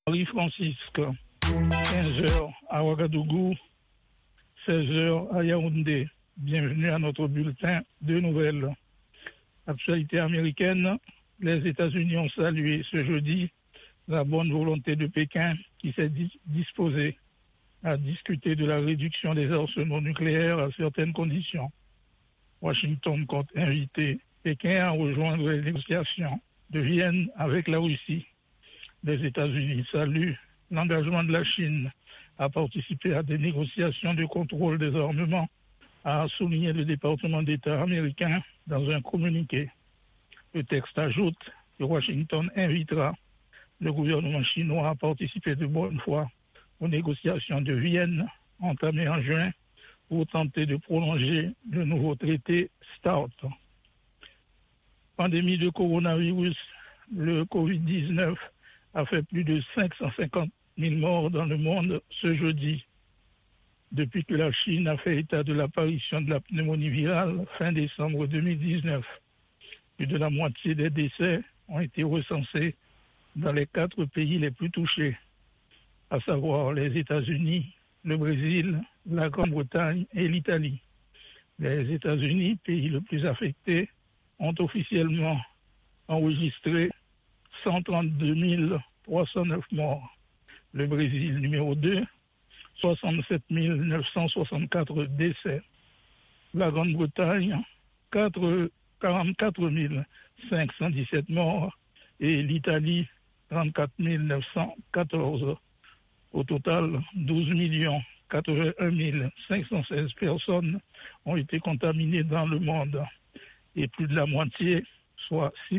Marie-Francisque, 15h à Ouagadougou, 16h à Yaoundé. Bienvenue à notre bulletin de nouvelles. Actualité américaine, les États-Unis ont salué ce jeudi la bonne volonté de Pékin qui s'est disposé à discuter de la réduction des arsenaux nucléaires à certaines conditions. Washington compte inviter Pékin à rejoindre les négociations de Vienne avec la Russie. Les États-Unis saluent l'engagement de la Chine à participer à des négociations de contrôle des armements, a souligné le département d'État américain dans un communiqué. Le texte ajoute que Washington invitera le gouvernement chinois a participé de bonne foi aux négociations de Vienne entamées en juin pour tenter de prolonger le nouveau traité START. Pandémie de coronavirus, le Covid-19 a fait plus de 550 000 morts dans le monde ce jeudi. Depuis que la Chine a fait état de l'apparition de la pneumonie virale fin décembre 2019, plus de la moitié des décès ont été recensés dans les 4 pays les plus touchés, à savoir les États-Unis, le Brésil, la Grande-Bretagne et l'Italie. Les États-Unis, pays le plus affecté, ont officiellement enregistré 132 309 morts. Le Brésil, numéro 2, 67 964 décès. La Grande-Bretagne, 44 517 morts. Et l'Italie, 34 914. Au total, 12 81 516 personnes ont été contaminées dans le monde. Et plus de la moitié, soit 6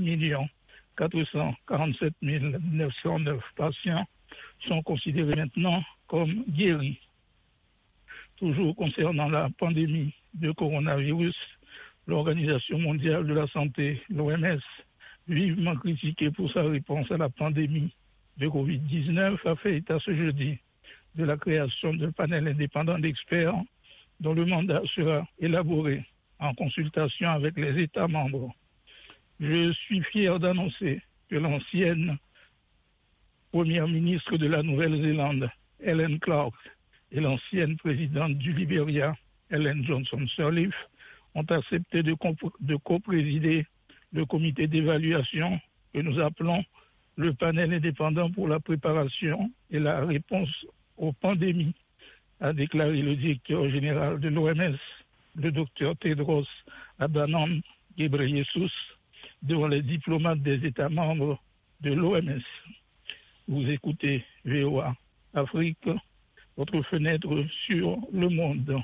447 909 patients, sont considérés maintenant comme guéris. Toujours concernant la pandémie de coronavirus, l'Organisation mondiale de la santé, l'OMS, vivement critiquée pour sa réponse à la pandémie de Covid-19, a fait état ce jeudi de la création d'un panel indépendant d'experts dont le mandat sera élaboré en consultation avec les États membres. Je suis fier d'annoncer que l'ancienne première ministre de la Nouvelle-Zélande, Helen Clark, et l'ancienne présidente du Libéria, Ellen Johnson Sirleaf, ont accepté de coprésider le comité d'évaluation que nous appelons le panel indépendant pour la préparation et la réponse aux pandémies, a déclaré le directeur général de l'OMS, le docteur Tedros Adhanom Ghebreyesus, devant les diplomates des États membres de l'OMS. Vous écoutez VOA Afrique, votre fenêtre sur le monde.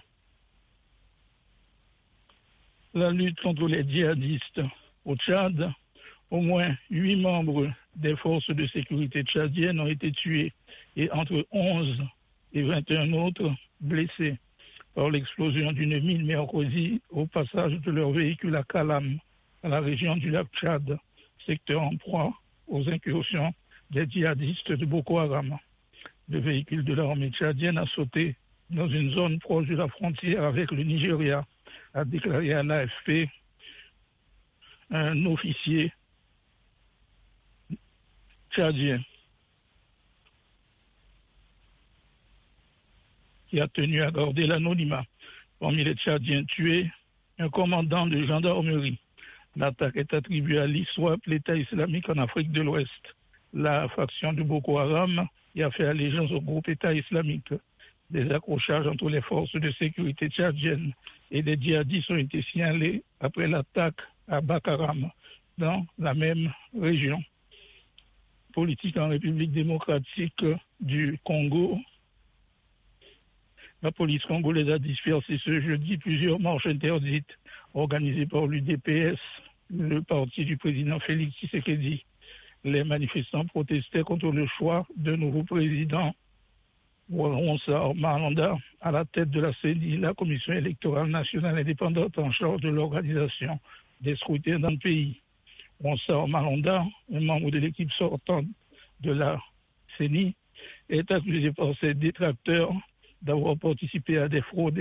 La lutte contre les djihadistes au Tchad, au moins 8 membres des forces de sécurité tchadiennes ont été tués et entre 11 et 21 autres blessés par l'explosion d'une mine mercredi au passage de leur véhicule à Kalam, dans la région du lac Tchad, secteur en proie aux incursions des djihadistes de Boko Haram. Le véhicule de l'armée tchadienne a sauté dans une zone proche de la frontière avec le Nigeria, a déclaré à l'AFP un officier tchadien qui a tenu à garder l'anonymat. Parmi les Tchadiens tués, un commandant de gendarmerie. L'attaque est attribuée à l'ISWAP, l'État islamique en Afrique de l'Ouest, la faction de Boko Haram qui a fait allégeance au groupe État islamique. Des accrochages entre les forces de sécurité tchadiennes et des djihadistes ont été signalés après l'attaque à Bakaram, dans la même région. Politique en République démocratique du Congo. La police congolaise a dispersé ce jeudi plusieurs marches interdites organisées par l'UDPS, le parti du président Félix Tshisekedi. Les manifestants protestaient contre le choix d'un nouveau président, Ronsard Marlanda, à la tête de la CENI, la Commission électorale nationale indépendante en charge de l'organisation des scrutins dans le pays. Ronsard Marlanda, un membre de l'équipe sortante de la CENI, est accusé par ses détracteurs d'avoir participé à des fraudes